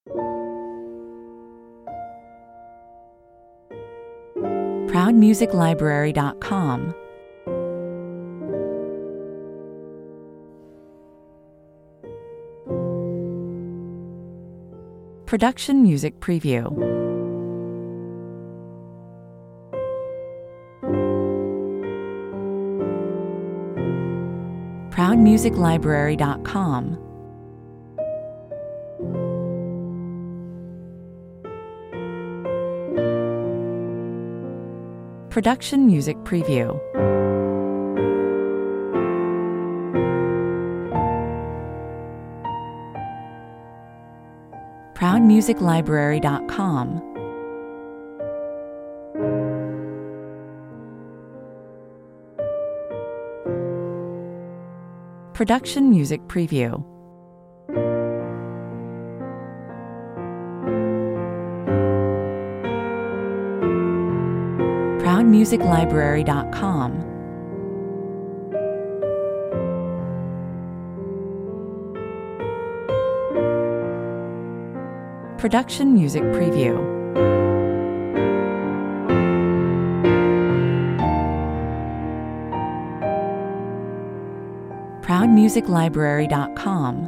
ProudMusicLibrary.com. Production Music Preview. ProudMusicLibrary.com. Production Music Preview. ProudMusicLibrary.com. Production Music Preview. ProudMusicLibrary.com. Production Music Preview. ProudMusicLibrary.com.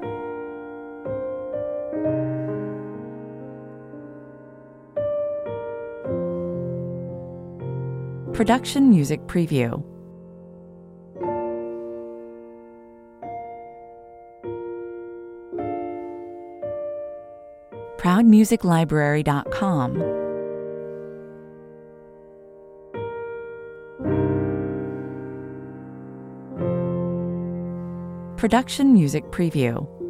Production Music Preview. ProudMusicLibrary.com. Production Music Preview.